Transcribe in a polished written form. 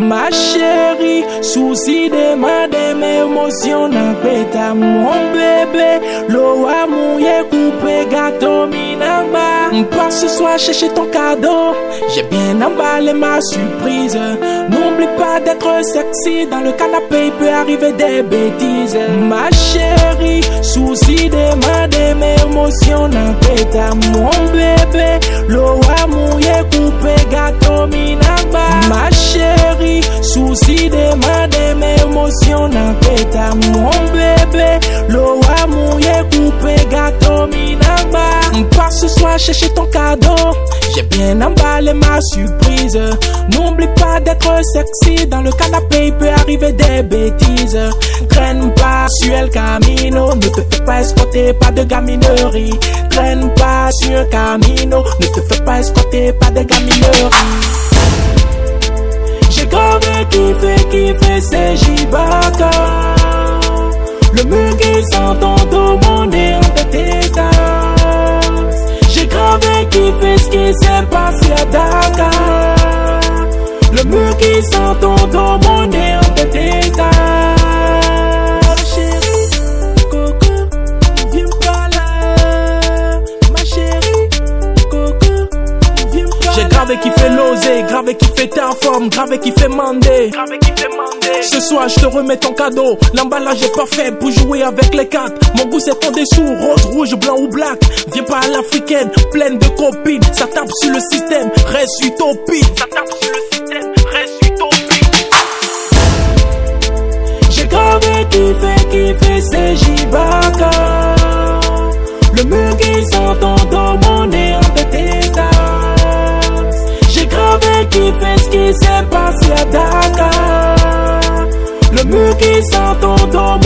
Ma chérie, souci de mes émotions n'a pas mon bébé. L'eau a mouillé, coupé, gâteau, minamba. Passe ce soir chercher ton cadeau. J'ai bien emballé ma surprise. N'oublie pas d'être sexy. Dans le canapé, il peut arriver des bêtises. Ma chérie, souci de mes émotions n'a pas mon bébé. L'eau a mouillé, coupé, gâteau, minamba. Ma chérie, souci de mes émotions n'a pas mon bébé. L'eau a mouillé, coupé, gâteau, minamba. Passe ce soir chercher ton cadeau. J'ai bien emballé ma surprise. N'oublie pas d'être sexy. Dans le canapé, il peut arriver des bêtises. Traîne pas sur El Camino. Ne te fais pas escorter, pas de gaminerie. Traîne pas sur un camino. Ne te fais pas escorter, pas de gaminerie. J'ai grave kiffé, c'est Jibaka. Le mur qui sent ton dos, mon nez en tête. J'ai grave kiffé ce qui s'est passé à Dakar. Le mur qui sent ton dos, mon nez en tête. Chérie, coco, viens pas là. Ma chérie, coco, viens pas là. J'ai grave kiffé l'osé, grave kiffé ta forme, grave kiffé mandé. Ce soir je te remets ton cadeau. L'emballage est parfait pour jouer avec les cartes. Mon goût c'est en dessous, rose, rouge, blanc ou black. Viens pas à l'africaine, pleine de copines. Ça tape sur le système, reste utopie. Ça tape sur le système, reste utopie. J'ai grave kiffé, c'est Jibaka. Le mur qui sent ton dos, mon nez en tête. J'ai grave kiffé ce qui s'est passé à Dakar. Le mur qui sent ton dos,